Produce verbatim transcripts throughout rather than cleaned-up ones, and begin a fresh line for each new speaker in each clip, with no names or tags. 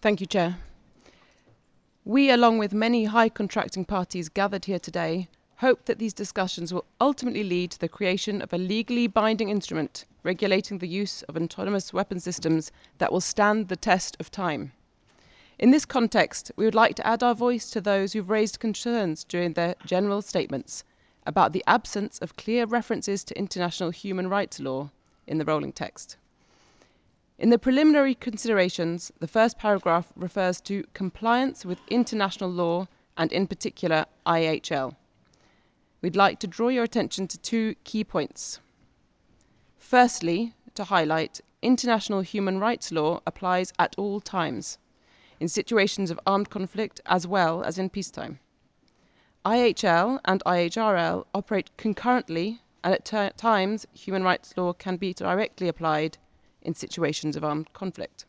Thank you, Chair. We, along with many high contracting parties gathered here today, hope that these discussions will ultimately lead to the creation of a legally binding instrument regulating the use of autonomous weapon systems that will stand the test of time. In this context, we would like to add our voice to those who've raised concerns during their general statements about the absence of clear references to international human rights law in the rolling text. In the preliminary considerations, the first paragraph refers to compliance with international law and in particular I H L. We'd like to draw your attention to two key points. Firstly, to highlight, international human rights law applies at all times, in situations of armed conflict as well as in peacetime. I H L and I H R L operate concurrently, and at times human rights law can be directly applied in situations of armed conflict.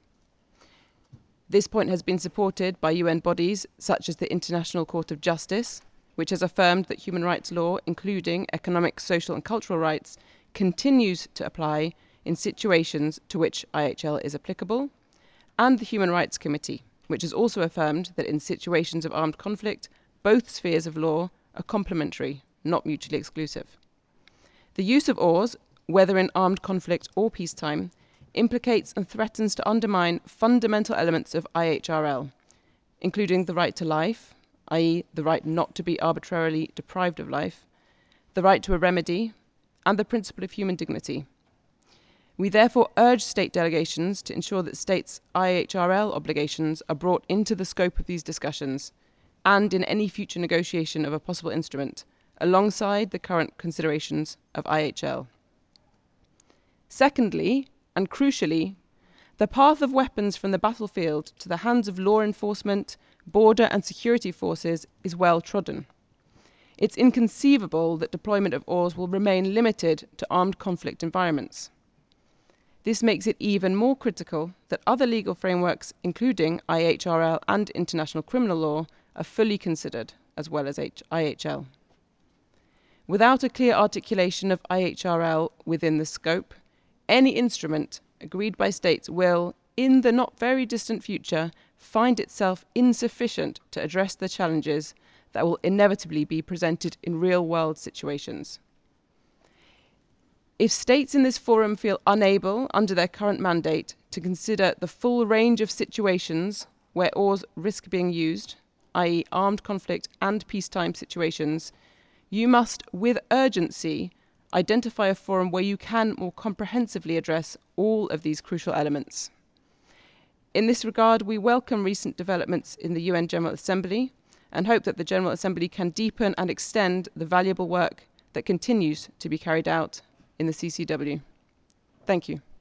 This point has been supported by U N bodies such as the International Court of Justice, which has affirmed that human rights law, including economic, social and cultural rights, continues to apply in situations to which I H L is applicable, and the Human Rights Committee, which has also affirmed that in situations of armed conflict, both spheres of law are complementary, not mutually exclusive. The use of oars, whether in armed conflict or peacetime, implicates and threatens to undermine fundamental elements of I H R L, including the right to life, that is the right not to be arbitrarily deprived of life, the right to a remedy, and the principle of human dignity. We therefore urge state delegations to ensure that states' I H R L obligations are brought into the scope of these discussions and in any future negotiation of a possible instrument, alongside the current considerations of I H L. Secondly, and crucially, the path of weapons from the battlefield to the hands of law enforcement, border and security forces is well trodden. It's inconceivable that deployment of oars will remain limited to armed conflict environments. This makes it even more critical that other legal frameworks, including I H R L and international criminal law, are fully considered, as well as I H L. Without a clear articulation of I H R L within the scope, any instrument agreed by states will, in the not very distant future, find itself insufficient to address the challenges that will inevitably be presented in real-world situations. If states in this forum feel unable, under their current mandate, to consider the full range of situations where oars risk being used, that is armed conflict and peacetime situations, you must, with urgency, identify a forum where you can more comprehensively address all of these crucial elements. In this regard, we welcome recent developments in the U N General Assembly and hope that the General Assembly can deepen and extend the valuable work that continues to be carried out in the C C W. Thank you.